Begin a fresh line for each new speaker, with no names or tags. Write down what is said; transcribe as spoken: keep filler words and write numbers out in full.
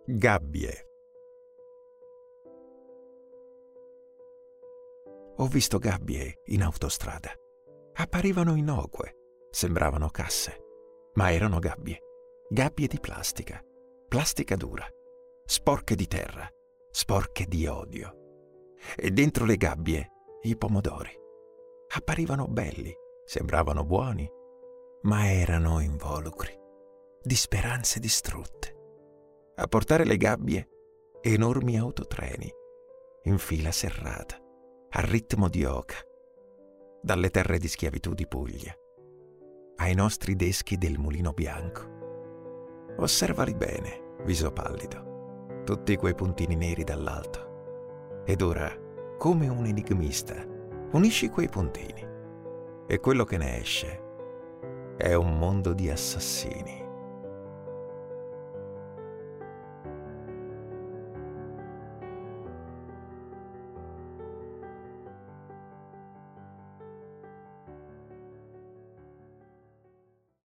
Gabbie. Ho visto gabbie in autostrada. Apparivano innocue, sembravano casse, ma erano gabbie. Gabbie di plastica, plastica dura, sporche di terra, sporche di odio. E dentro le gabbie i pomodori. Apparivano belli, sembravano buoni, ma erano involucri, di speranze distrutte. A portare le gabbie, enormi autotreni, in fila serrata, a ritmo di oca, dalle terre di schiavitù di Puglia, ai nostri deschi del Mulino Bianco. Osservali bene, viso pallido, tutti quei puntini neri dall'alto. Ed ora, come un enigmista, unisci quei puntini, e quello che ne esce è un mondo di assassini.